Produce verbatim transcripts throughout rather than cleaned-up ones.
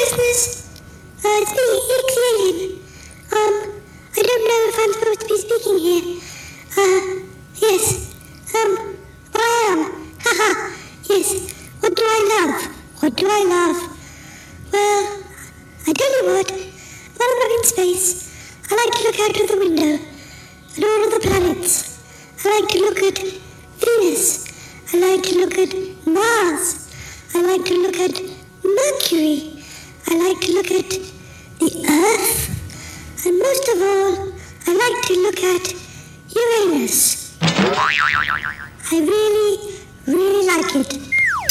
listeners. Uh, it's me, Ixie Alien. Um, I don't know if I'm supposed to be speaking here. Uh, yes. Um, but I am. Haha. Yes. What do I love? What do I love? Well, I tell you what. When I'm up in space, I like to look out of the window at all of the planets. I like to look at Venus. I like to look at Mars. I like to look at Mercury. I like to look at the Earth. And most of all, I like to look at Uranus. I really, really like it.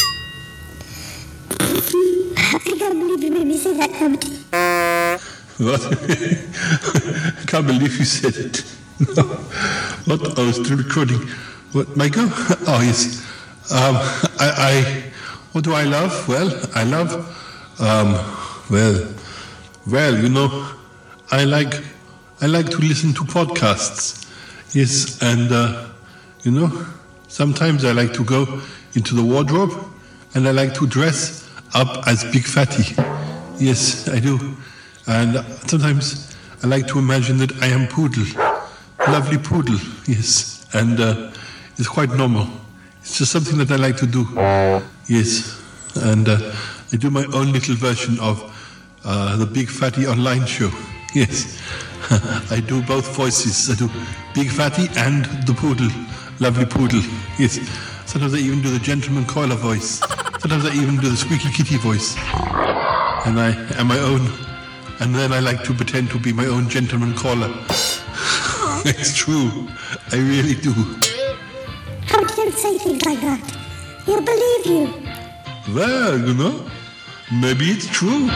I can't believe you made me say that, Herbert. What? I can't believe you said it. No. What? I was still recording. What, Michael? Oh, yes. Um, I, I, what do I love? Well, I love, um, well, well, you know, I like, I like to listen to podcasts. Yes, and, uh, you know, sometimes I like to go into the wardrobe and I like to dress up as Big Fatty. Yes, I do. And sometimes I like to imagine that I am Poodle. Lovely Poodle, yes. And uh, it's quite normal. It's just something that I like to do. Yes. And uh, I do my own little version of uh, the Big Fatty online show. Yes. I do both voices. I do Big Fatty and the Poodle. Lovely Poodle. Yes. Sometimes I even do the Gentleman Caller voice. Sometimes I even do the Squeaky Kitty voice. And I am my own. And then I like to pretend to be my own Gentleman Caller. It's true. I really do. How can you say things like that? He'll believe you. Well, you know, maybe it's true.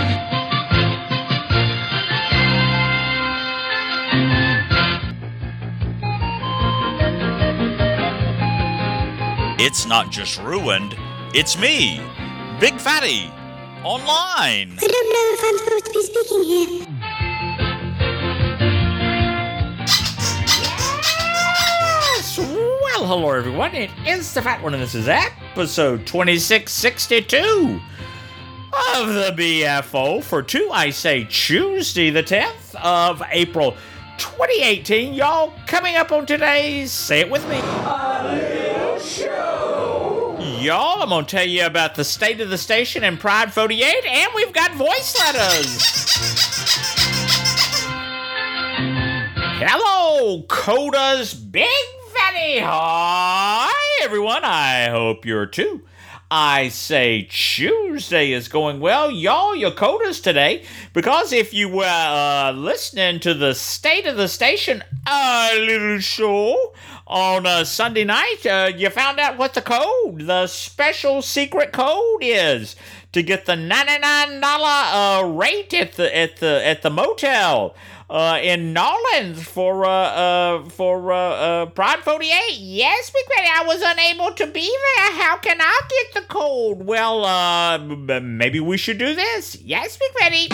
It's not just ruined, it's me, Big Fatty, online. I don't know if I'm supposed to be speaking here. Yes! Well, hello everyone, it is the Fat One and this is episode twenty-six sixty-two of the B F O for two, I say Tuesday the tenth of April twenty eighteen. Y'all, coming up on today's, say it with me, a little show. Y'all, I'm going to tell you about the state of the station and Pride forty-eight, and we've got voice letters. Hello, Coda's Big Fatty. Hi, everyone. I hope you're too. I say Tuesday is going well. Y'all, your Codas today, because if you were uh, listening to the State of the Station a little show on a Sunday night, uh, you found out what the code, the special secret code is to get the ninety-nine dollars uh, rate at the at the at the motel uh, in Nolens for uh, uh for uh, uh Pride forty-eight. Yes, Big Fatty, I was unable to be there. How can I get the code? Well, uh, maybe we should do this. Yes, Big Fatty.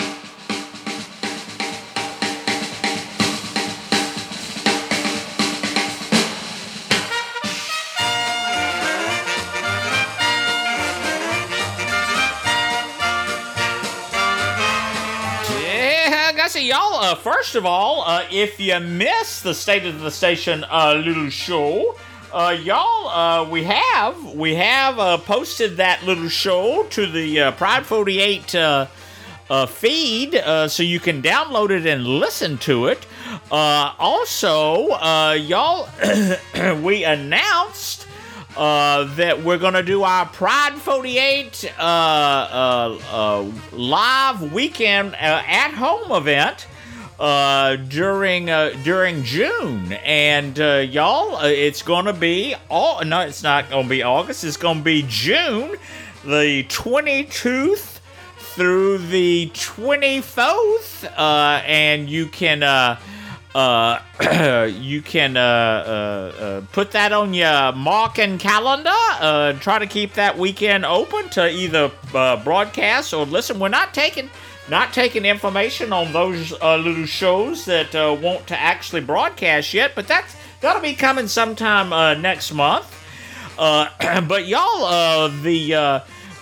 So y'all, uh, first of all, uh, if you missed the State of the Station uh, little show, uh, y'all, uh, we have we have uh, posted that little show to the uh, Pride forty-eight uh, uh, feed, uh, so you can download it and listen to it. Uh, also, uh, y'all, we announced Uh, that we're going to do our Pride forty-eight uh, uh, uh, live weekend uh, at-home event uh, during uh, during June. And uh, y'all, uh, it's going to be, all, no, it's not going to be August, it's going to be June the twenty-second through the twenty-fourth. Uh, and you can... Uh, Uh, you can uh, uh, uh, put that on your marking calendar. Uh, try to keep that weekend open to either uh, broadcast or listen. We're not taking not taking information on those uh, little shows that uh, won't to actually broadcast yet, but that's that'll be coming sometime uh, next month. Uh, but y'all, uh, the uh,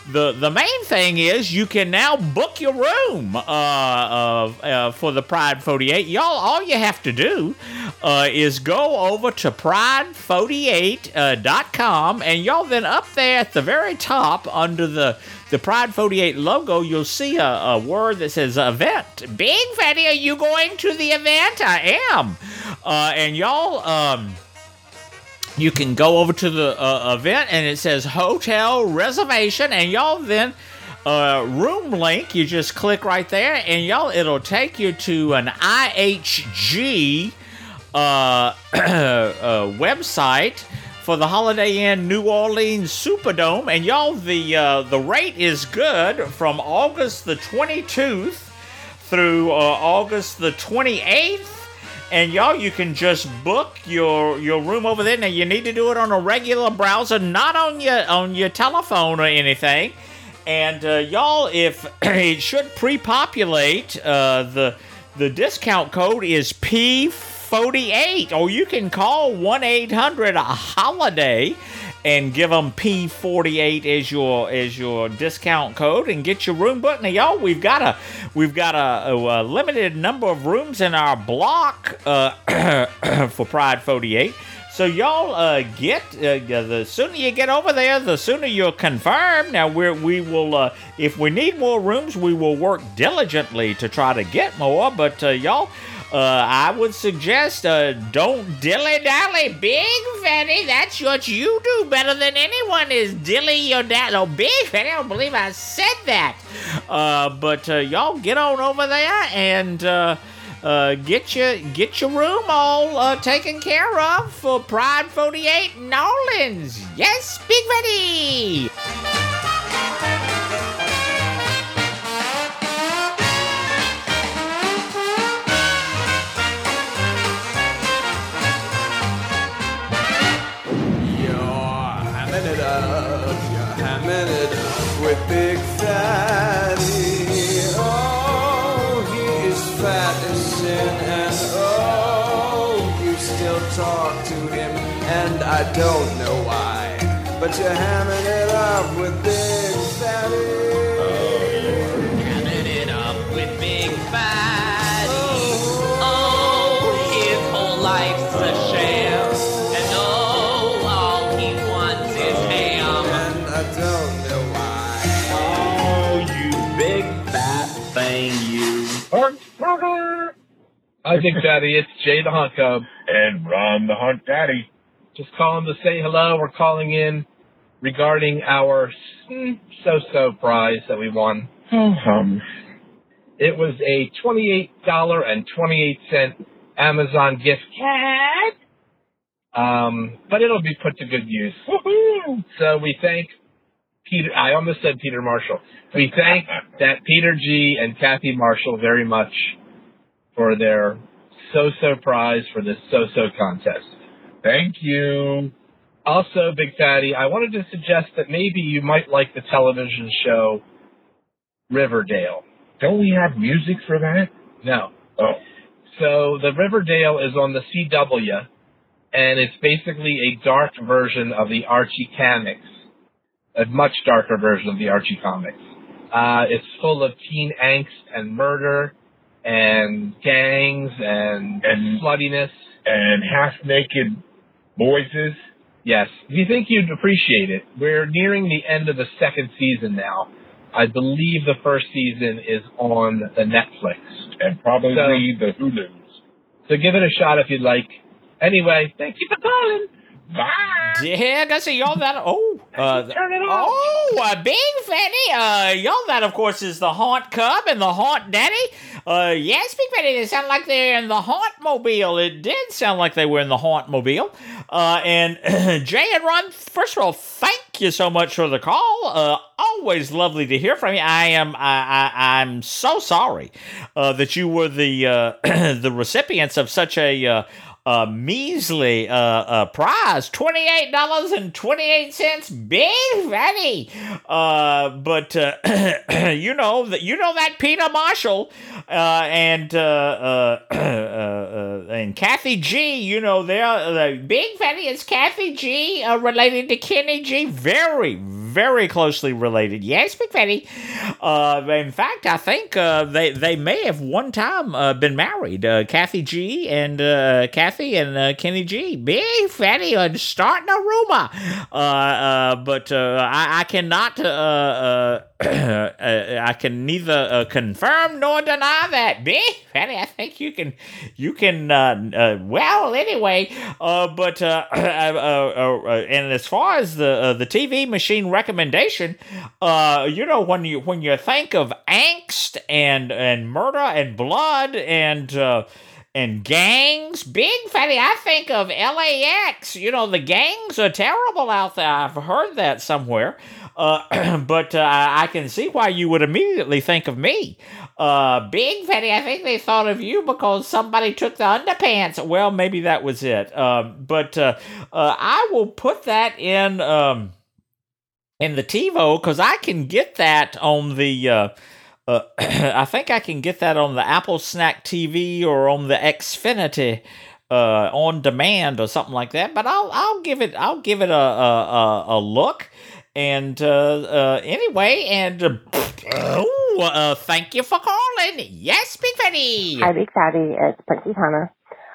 the the main thing is you can now book your room uh, uh, uh, for the Pride forty-eight. Y'all, all you have to do uh, is go over to pride forty-eight dot com, and y'all then up there at the very top under the the Pride forty-eight logo, you'll see a, a word that says event. Big Fatty, are you going to the event? I am. Uh, and y'all, um, you can go over to the uh, event, and it says hotel reservation, and y'all then uh, room link. You just click right there, and y'all, it'll take you to an I H G uh, uh, website for the Holiday Inn New Orleans Superdome, and y'all, the uh, the rate is good from August the twenty-second through uh, August the twenty-eighth. And y'all, you can just book your your room over there. Now you need to do it on a regular browser, not on your on your telephone or anything. And uh, y'all, if it should pre-populate, uh, the the discount code is P forty-eight, or you can call one eight hundred holiday and give them P forty-eight as your as your discount code and get your room booked. Now, y'all, we've got a we've got a, a, a limited number of rooms in our block uh, for Pride forty-eight. So y'all uh, get uh, the sooner you get over there, the sooner you're confirmed. Now we're we will uh, if we need more rooms, we will work diligently to try to get more. But uh, y'all. Uh, I would suggest uh, don't dilly-dally. Big Fatty, that's what you do better than anyone is dilly your dad. Oh, Big Fatty, I don't believe I said that. Uh, but uh, y'all get on over there and uh, uh, get your get your room all uh, taken care of for Pride forty-eight New Orleans. Yes, Big Fatty. It up, you're hamming it up with Big Fatty. Oh, he is fat as sin, and oh, you still talk to him, and I don't know why, but you're hamming it up with Big Fatty. Oh, you're hamming it up with Big Fatty. Oh, oh his whole life's a sham. Hi, Big Fatty. It's Jay the Hunt Cub. And Ron the Hunt Daddy. Just calling to say hello. We're calling in regarding our so-so prize that we won. Um, it was a twenty-eight dollars and twenty-eight cents Amazon gift card. Um, but it'll be put to good use. Woohoo! So we thank Peter. I almost said Peter Marshall. We thank that Peter G. and Kathy Marshall very much for their so-so prize for this so-so contest. Thank you. Also, Big Fatty, I wanted to suggest that maybe you might like the television show Riverdale. Don't we have music for that? No. Oh. So the Riverdale is on the C W, and it's basically a dark version of the Archie comics, a much darker version of the Archie comics. Uh, it's full of teen angst and murder and gangs and, and sluttiness. And half-naked voices. Yes. Do you think you'd appreciate it? We're nearing the end of the second season now. I believe the first season is on the Netflix. And probably so, the Hulus. So give it a shot if you'd like. Anyway, thank you for calling. Bye. Yeah, I see y'all that. Oh, uh, turn it off. Oh, uh, Big Fatty. Uh, y'all that, of course, is the Haunt Cub and the Haunt Daddy. Uh, yes, Big Fatty. They sound like they're in the Haunt Mobile. It did sound like they were in the Haunt Mobile. Uh, and Jay and Ron, first of all, thank you so much for the call. Uh, always lovely to hear from you. I am, I, I I'm so sorry, uh, that you were the uh, the recipients of such a. Uh, A measly uh, uh, prize, twenty-eight dollars and twenty-eight cents, Big Fatty. Uh, but uh, you know that you know that Peter Marshall uh, and uh, uh, uh, uh, and Kathy G. You know they're uh, Big Fatty is Kathy G. Uh, related to Kenny G. Very, very closely related. Yes, Big Fatty. Uh, in fact, I think uh, they they may have one time uh, been married. Uh, Kathy G and uh, Kathy and uh, Kenny G. Big Fatty uh, starting a rumor. Uh, uh, but uh, I, I cannot. Uh, uh, I can neither uh, confirm nor deny that. Big Fatty, I think you can. You can. Uh, uh, well, anyway. Uh, but uh, uh, uh, uh, and as far as the uh, the T V machine recommendation, uh, you know, when you when you think of angst and and murder and blood and uh, and gangs, Big Fatty, I think of L A X. You know, the gangs are terrible out there. I've heard that somewhere. Uh, but uh, I can see why you would immediately think of me. Uh, Big Fatty, I think they thought of you because somebody took the underpants. Well, maybe that was it. Um, but uh, uh, I will put that in um, in the TiVo because I can get that on the. Uh, uh, I think I can get that on the Apple Snack T V or on the Xfinity uh, on demand or something like that. But I'll I'll give it I'll give it a a, a, a look. And, uh, uh, anyway, and, uh, oh, uh, thank you for calling. Yes, Big Fatty. Hi, Big Fatty. It's Princess Hannah.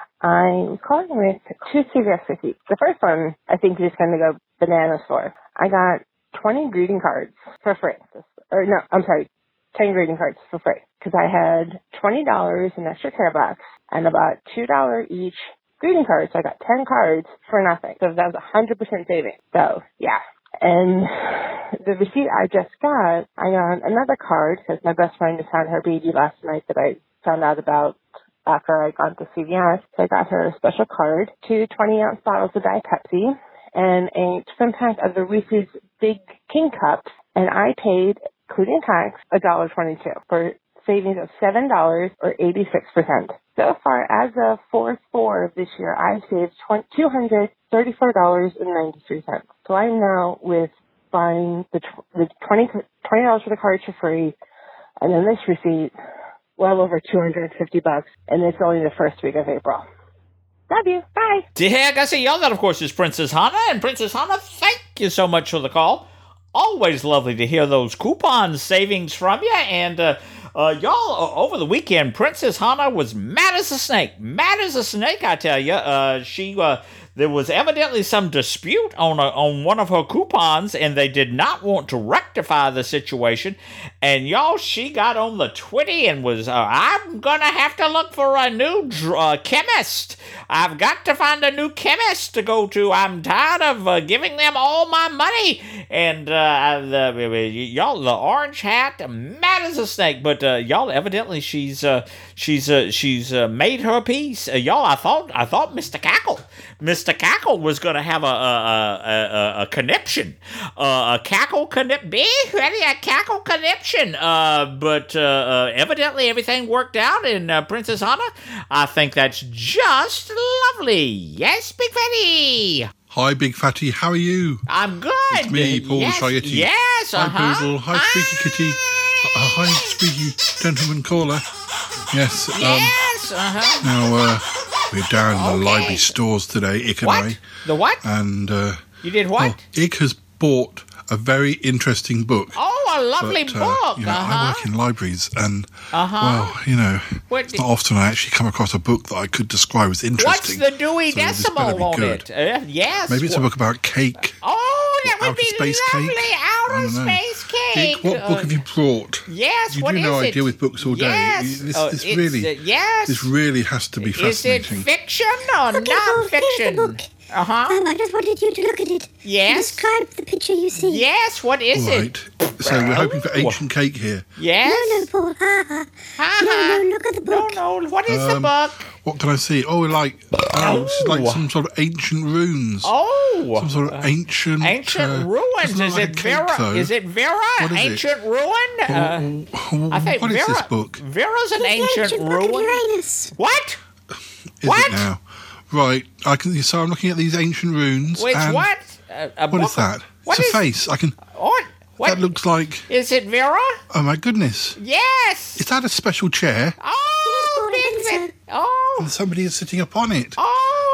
I'm calling with two C V S receipts. The first one, I think you're just going to go bananas for. I got twenty greeting cards for free. Or, no, I'm sorry, ten greeting cards for free. Because I had twenty dollars in extra care box and about two dollars each greeting cards. So I got ten cards for nothing. So that was one hundred percent saving. So, yeah. And the receipt I just got, I got another card because my best friend just had her baby last night that I found out about after I got to C V S. So I got her a special card, two twenty-ounce bottles of Diet Pepsi, and a twin pack of the Reese's Big King Cups, and I paid, including tax, one dollar and twenty-two cents for savings of seven dollars or eighty-six percent. So far, as of four four of this year, I've saved two hundred thirty-four dollars and ninety-three cents. So I'm now with buying the, the twenty dollars for the cards for free, and then this receipt, well over two hundred fifty bucks, and it's only the first week of April. Love you. Bye. Dig, I see y'all. That, of course, is Princess Hannah. And Princess Hannah, thank you so much for the call. Always lovely to hear those coupon savings from you. And, uh, uh, y'all, uh, over the weekend, Princess Hannah was mad as a snake. Mad as a snake, I tell you. Uh, she, uh, there was evidently some dispute on a, on one of her coupons, and they did not want to rectify the situation. And y'all, she got on the Twitty and was, uh, I'm gonna have to look for a new dr- uh, chemist. I've got to find a new chemist to go to. I'm tired of uh, giving them all my money. And uh, the, y'all, the orange hat, mad as a snake. But uh, y'all, evidently, she's uh, she's uh, she's uh, made her peace. Uh, y'all, I thought I thought Mister Cackle. Mister Cackle was going to have a a, a, a, a conniption, uh, a cackle connip, big ready a cackle conniption. Uh, but uh, uh, evidently everything worked out, and uh, Princess Hannah, I think that's just lovely. Yes, Big Fatty. Hi, Big Fatty. How are you? I'm good. It's me, Paul yes, Shayeti. Yes, uh-huh. Hi, Poodle. Hi, Squeaky Kitty. Uh, hi, Squeaky Gentleman Caller. Yes. Um, yes. Uh-huh. Now, uh, we're down in the Okay. library stores today, Ick and What? I. The what? And, uh... You did what? Oh, Ick has bought a very interesting book. Oh, a lovely but, uh, book. You know, uh-huh. I work in libraries, and, Uh-huh. well, you know, What it's did- not often I actually come across a book that I could describe as interesting. What's the Dewey so this better Decimal be on good. it? Uh, yes. Maybe it's a What- book about cake. Oh, that would outer be space lovely. cake? Outer I don't know. space cake. Ick, what book Uh, have you brought? Yes, You what do is know I it? deal with books all day. Yes. This, Oh, this it's, really, uh, yes. this really has to be Is it fascinating. fiction or Okay, well, here's the non-fiction? book. Uh-huh. Um, I just wanted you to look at it. Yes. Describe the picture you see. Yes, what is All it? right. So we're hoping for ancient cake here. Yes? No, no, Paul. Ha, ha. Ha, No, ha. no, look at the book. No, no, what is the Um, book? What can I see? Oh, like oh, it's like Oh. some sort of ancient runes. Oh. Some sort of ancient. Ancient uh, ruins. doesn't look Is like it a cake, Vera? though. Is it Vera? What is it? ancient ruin? Uh, Oh, I think what is Vera, this book? Vera's an It's the ancient, ancient book of ruin. Uranus. What? Is what? it now? Right. I can. So I'm looking at these ancient runes. Wait, and what? A, a What book is that? What it's is- a face. I can. What? What? That looks like. Is it Vera? Oh my goodness! Yes. Is that a special chair? Oh, Paul, I big think Vera. Oh. And somebody is sitting upon it. Oh,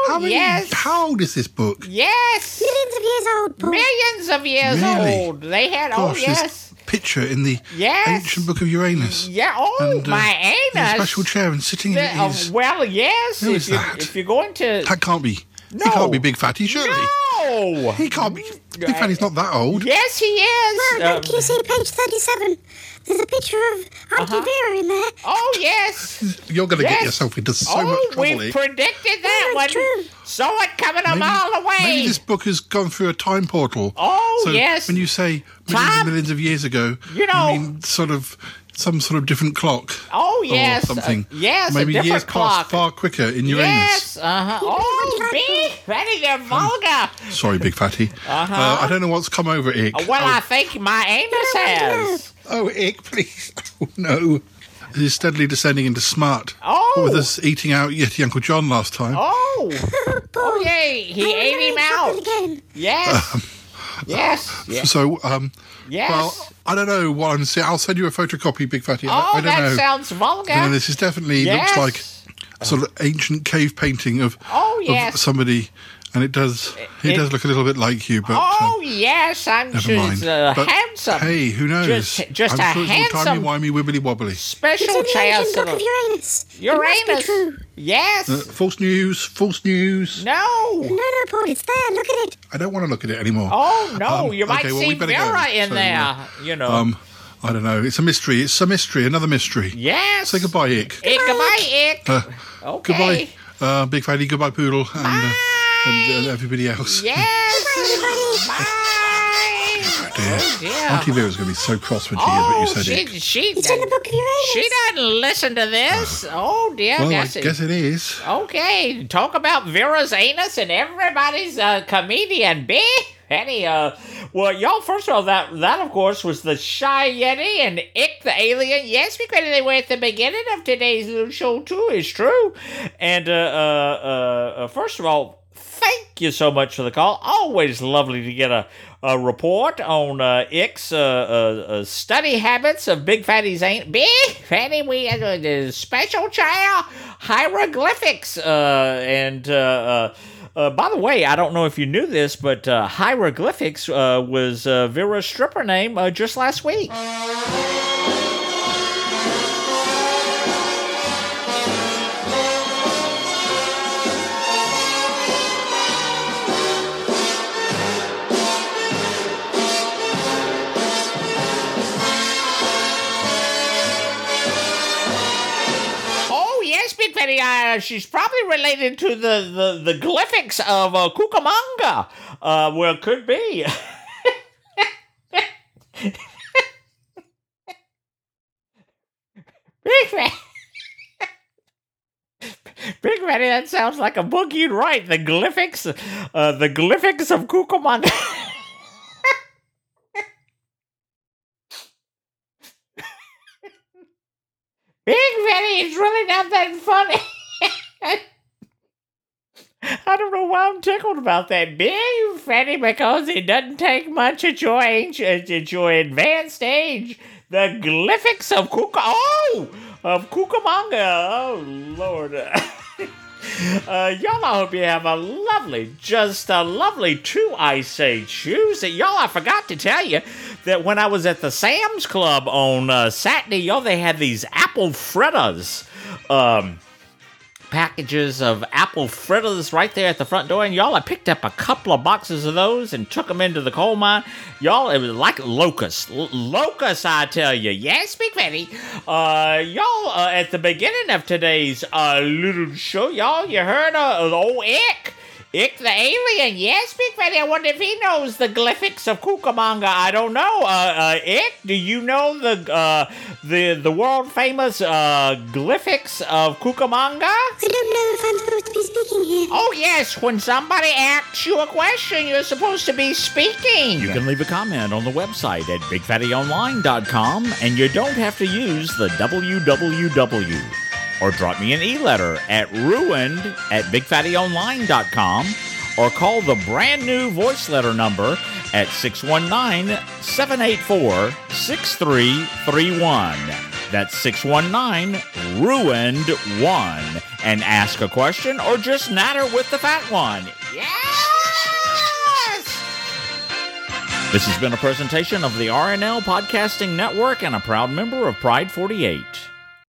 Oh, how many, yes. How old is this book? Yes. Millions of years old, Paul. Millions of years Really? old. They had, Gosh, oh, this yes. picture in the Yes. ancient book of Uranus. Yeah, oh, And, uh, my in a anus. special chair and sitting The- in uh, his... well, yes. Who if, is you, that? if you're going to... That can't be... No. He can't be Big Fatty, surely. No. He can't be... Big Fatty's not that old. Yes, he is. Well, Uh, can you see page thirty-seven? There's a picture of Auntie Uh-huh. Vera in there. oh, yes. You're going to Yes. get yourself into so oh, much trouble we here. predicted that Yeah, one. it's true. Saw it coming a Maybe- mile away. Maybe this book has gone through a time portal. Oh, so yes. when you say millions Time- and millions of years ago, You know- mean sort of some sort of different clock. Oh, yes. Or something. Uh, yes, a Maybe different years clock. pass far quicker in Uranus. Yes, uh-huh. Oh, Big Fatty, they're vulgar. Sorry, Big Fatty. Uh-huh. Uh, I don't know what's come over Ick. Uh, well, oh, I think my anus has. oh, Ick, please. Oh, no. He's steadily descending into smart. Oh. What with us eating out Yeti Uncle John last time. Oh. Oh, yay. He I'm ate him wearing out. chocolate again. Yes. yes. Yes. So, um, Yes. well, I don't know what I'm saying. I'll send you a photocopy, Big Fatty. I, oh, I don't that know. sounds vulgar. I mean, this is definitely Yes. looks like a sort of ancient cave painting of, Oh, of yes. somebody, and it does he It- does look a little bit like you, but oh, um, yes. I'm never sure mind. he's uh, But, handsome. Hey, who knows? Just, just I'm a sure it's all handsome, timey wimey wibbly wobbly. special It's in the child. ancient book of Uranus. It must be Uranus. true. Yes. Uh, false news, false news. no. No, no, Paul, it's there. Look at it. I don't want to look at it anymore. Oh, no. Um, you might okay, well, see we better go. Vera in So, there. uh, you know. Um, I don't know. It's a mystery. It's a mystery. Another mystery. yes. Say goodbye, Ick. Ick, goodbye, Ick. Uh, okay. Goodbye, uh, Big Fatty. Goodbye, Poodle, and, uh, Bye. and uh, everybody else. Yes. Bye. Dear. Oh, dear. Auntie Vera's going to be so cross when she hears Oh, what you said, she, Ick. she, It's in the book of Uranus. she doesn't listen to this. Oh, dear. Well, I that's it. guess it is. Okay, talk about Vera's anus and everybody's a comedian, B. Any, uh, well, y'all, first of all, that, that of course, was the Shy Yeti and Ick the Alien. Yes, because they were at the beginning of today's little show, too, it's true. And, uh, uh, uh, uh, first of all, thank you so much for the call. Always lovely to get a, a report on uh, Ick's uh, uh, uh, study habits of Big Fatty's ain't Big Fatty. We had a special child hieroglyphics, uh, and uh, uh, uh, by the way, I don't know if you knew this, but uh, hieroglyphics uh, was uh, Vera's stripper name uh, just last week. Oh, yes, Big Fatty. Uh, she's probably related to the, the, the glyphics of uh, Cucamonga. Uh, well, could be. Big Fatty. Big Fatty, that sounds like a book you'd write. The glyphics, uh, the glyphics of Cucamonga. Big Fatty, it's really not that funny. I don't know why I'm tickled about that, Big Fatty, because it doesn't take much at your age, at your advanced age. The glyphics of Cuca, oh, of Cucamonga. Oh, Lord. Uh, y'all, I hope you have a lovely, just a lovely two Ice Age Tuesday. Y'all, I forgot to tell you that when I was at the Sam's Club on uh, Saturday, y'all, they had these apple fritters, um, packages of apple fritters right there at the front door. And y'all, I picked up a couple of boxes of those and took them into the coal mine. Y'all, it was like locusts. L- locusts, I tell you. Yes, Big Fatty. Uh, y'all, uh, at the beginning of today's uh, little show, y'all, you heard uh, the old Ick. Ick the Alien. Yes, Big Fatty. I wonder if he knows the glyphics of Cucamonga. I don't know. Uh, uh, Ick, do you know the uh, the the world famous uh, glyphics of Cucamonga? I don't know if I'm supposed to be speaking here. Oh, yes. When somebody asks you a question, you're supposed to be speaking. You can leave a comment on the website at big fatty online dot com, and you don't have to use the w w w. Or drop me an e-letter at ruined at big fatty online dot com, or call the brand new voice letter number at six one nine, seven eight four, six three three one. That's six one nine, ruined one. And ask a question or just natter with the fat one. Yes! This has been a presentation of the R N L Podcasting Network and a proud member of Pride forty-eight.